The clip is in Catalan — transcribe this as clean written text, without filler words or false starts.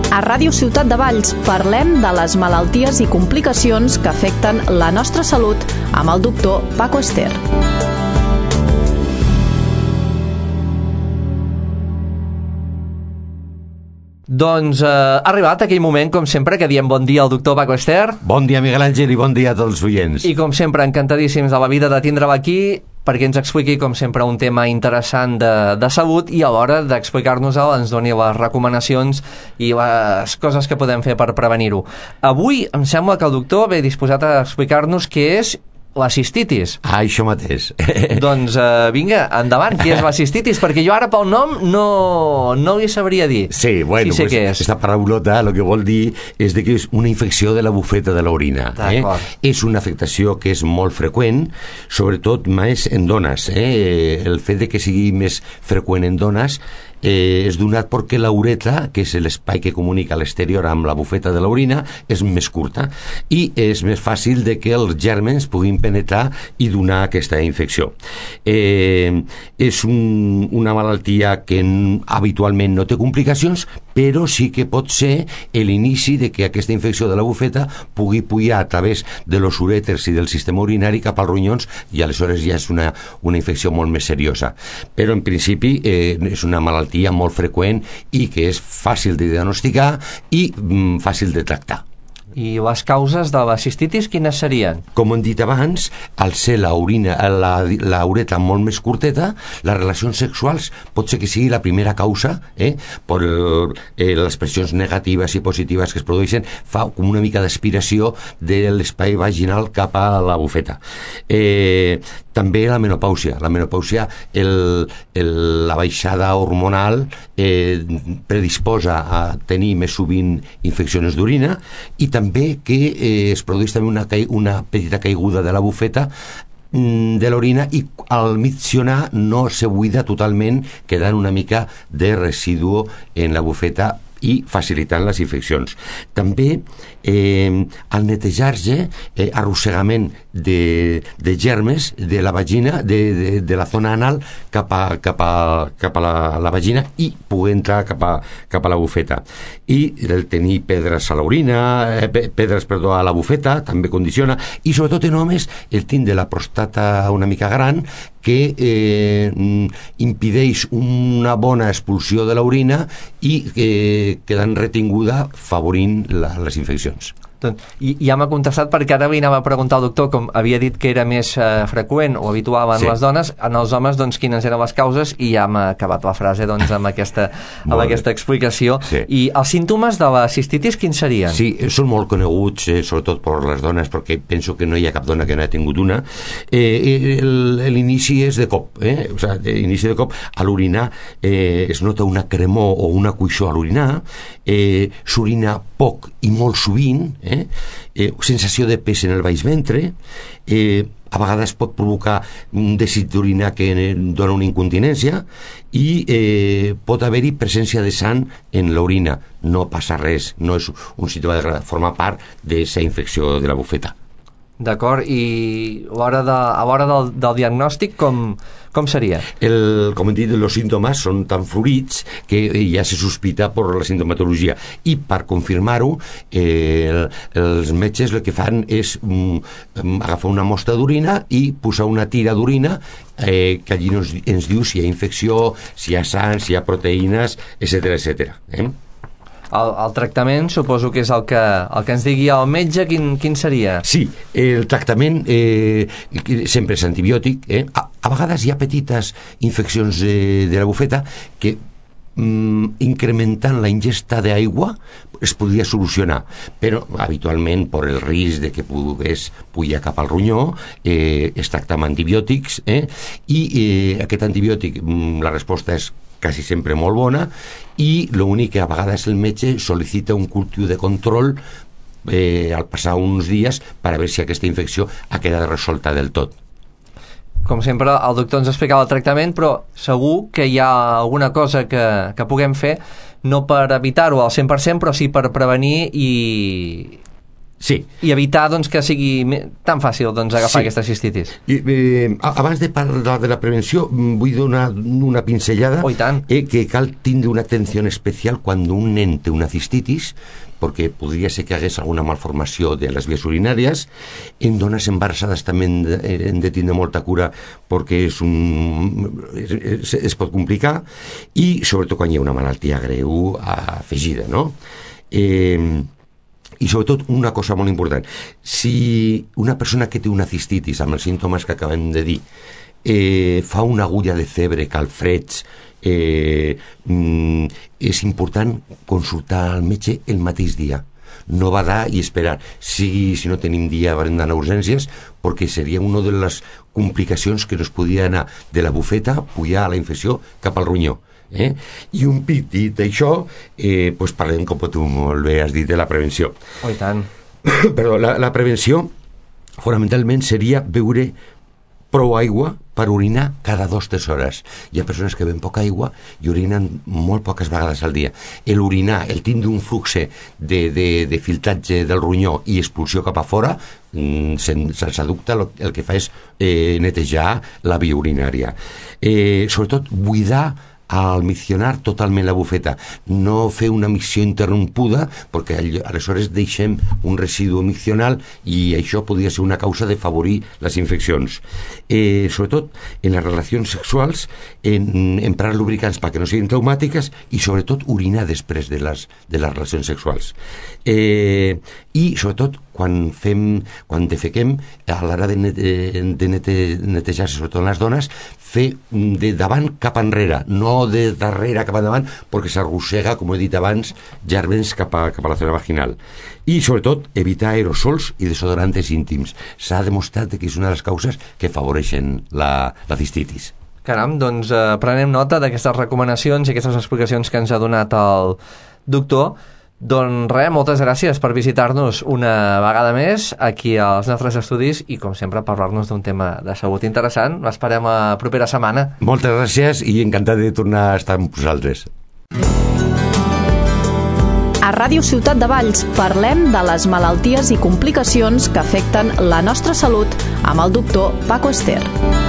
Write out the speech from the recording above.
A Ràdio Ciutat de Valls parlem de les malalties i complicacions que afecten la nostra salut amb el doctor Paco Ester. Doncs ha arribat aquell moment, com sempre, que diem bon dia al doctor Paco Ester. Bon dia, Miguel Àngel, i bon dia a tots els oients. I com sempre, encantadíssims de la vida de tindre-la aquí perquè ens expliqui, com sempre, un tema interessant de salut i a l'hora d'explicar-nos-el ens doni les recomanacions i les coses que podem fer per prevenir-ho. Avui em sembla que el doctor ve disposat a explicar-nos què és la cistitis. Això mateix. Doncs vinga, endavant, què és la cistitis? Perquè jo ara pel nom no li sabria dir. Sí, bueno, sí sé què és. Esta paraulota el que vol dir és que és una infecció de la bufeta de l'orina. És una afectació que és molt freqüent, sobretot més en dones. El fet de que sigui més freqüent en dones és donat perquè la uretra, que és l'espai que comunica l'exterior amb la bufeta de l'orina, és més curta i és més fàcil de que els gèrmens puguin penetrar i donar aquesta infecció. És una malaltia que habitualment no té complicacions, però sí que pot ser l'inici de que aquesta infecció de la bufeta pugui pujar a través de los urèters i del sistema urinari cap als ronyons i aleshores ja és una infecció molt més seriosa. Però en principi és una malaltia molt freqüent i que és fàcil de diagnosticar i fàcil de tractar. I les causes de la cistitis quines serien? Com hem dit abans, al ser la uretra molt més curteta, les relacions sexuals pot ser que sigui la primera causa, per les pressions negatives i positives que es produeixen, fa com una mica d'aspiració de l'espai vaginal cap a la bufeta. També la menopàusia. La menopàusia, la baixada hormonal predisposa a tenir més sovint infeccions d'orina i també que es produeix també una petita caiguda de la bufeta de l'orina i al miccionar no se buida totalment, quedant una mica de residu en la bufeta i facilitant les infeccions. També al netejar-se, arrossegament de germes de la vagina, de la zona anal cap a la vagina i poder entrar cap a la bufeta. I el tenir pedres a l'orina, a la bufeta també condiciona, i sobretot en homes el tindre la prostata una mica gran que impedeix una bona expulsió de l'orina i quedant retinguda favorint les infeccions. I ja m'ha contestat perquè ara li anava a preguntar al doctor, com havia dit que era més freqüent o habitual en les dones, en els homes doncs quines eren les causes, i ja m'ha acabat la frase doncs amb aquesta explicació. I els símptomes de la cistitis quins serien? Sí, són molt coneguts, sobretot per les dones, perquè penso que no hi ha cap dona que no ha tingut una. L'inici és de cop, l'inici de cop a l'orinar es nota una cremor o una cuixó a l'orinar, s'orina poc i molt sovint, sensació de pes en el baix ventre, a vegades pot provocar un desig d'orinar que dona una incontinència i pot haver-hi presència de sang en l'orina. No passa res, no és un símptoma de gravetat, forma part d'aquesta infecció de la bufeta. D'acord, i a l'hora del diagnòstic com seria? Com hem dit, els símptomes són tan florits que ja se sospita per la sintomatologia, i per confirmar-ho els metges el que fan és agafar una mostra d'orina i posar una tira d'orina que allí ens diu si hi ha infecció, si hi ha sang, si hi ha proteïnes, etc. El tractament suposo que és el que ens digui el metge. Quin seria? Sí, el tractament sempre és antibiòtic. A vegades hi ha petites infeccions de la bufeta que incrementant la ingesta d'aigua es podria solucionar, però habitualment per el risc de que pogués pujar cap al ronyó es tracta amb antibiòtics, i aquest antibiòtic la resposta és quasi sempre molt bona, i l'únic que a vegades el metge sol·licita un cultiu de control al passar uns dies per a veure si aquesta infecció ha quedat resolta del tot. Com sempre, el doctor ens explicava el tractament, però segur que hi ha alguna cosa que puguem fer, no per evitar-ho al 100%, però sí per prevenir Sí. I evitar doncs, que sigui tan fàcil doncs, agafar aquesta cistitis. Abans de parlar de la prevenció, vull donar una pinzellada que cal tindre una atenció especial quan un nen té una cistitis, perquè podria ser que hagués alguna malformació de les vies urinàries. En dones embarassades també hem de tindre molta cura perquè es pot complicar, i sobretot quan hi ha una malaltia greu afegida, no? I sobretot una cosa molt important, si una persona que té una cistitis amb els símptomes que acabem de dir fa una agulla de febre, calfreds, és important consultar al metge el mateix dia, no badar i esperar. Si no tenim dia haurem d'anar a urgències, perquè seria una de les complicacions que nos podia anar de la bufeta, pujar a la infecció cap al ronyó. I un pic dit d'això, doncs parlem, com tu molt bé has dit, de la prevenció. Oh, i tant. Perdó, la prevenció fonamentalment seria beure prou aigua per orinar cada 2-3 hores. Hi ha persones que beben poca aigua i orinen molt poques vegades al dia. L'orinar, el tindre un flux de filtratge del ronyó i expulsió cap a fora, sense dubte el que fa és netejar la via urinària. Sobretot buidar al miccionar totalment la bufeta, no fer una micció interrompuda, perquè aleshores deixem un residu miccional i això podria ser una causa de favorir les infeccions. Sobretot en les relacions sexuals, emprar lubricants perquè no siguin traumàtiques, i sobretot orinar després de les relacions sexuals. I sobretot quan defequem, a l'hora de netejar-se, sobretot les dones, fer de davant cap enrere, no de darrere cap endavant, perquè s'arrossega, com he dit abans, gèrmens cap a la zona vaginal. I sobretot evitar aerosols i desodorantes íntims. S'ha demostrat que és una de les causes que afavoreixen la cistitis. Caram, doncs prenem nota d'aquestes recomanacions i aquestes explicacions que ens ha donat el doctor. Doncs res, moltes gràcies per visitar-nos una vegada més aquí als nostres estudis i, com sempre, parlar-nos d'un tema de salut interessant. L'esperem la propera setmana. Moltes gràcies i encantat de tornar a estar amb vosaltres. A Ràdio Ciutat de Valls parlem de les malalties i complicacions que afecten la nostra salut amb el doctor Paco Ester.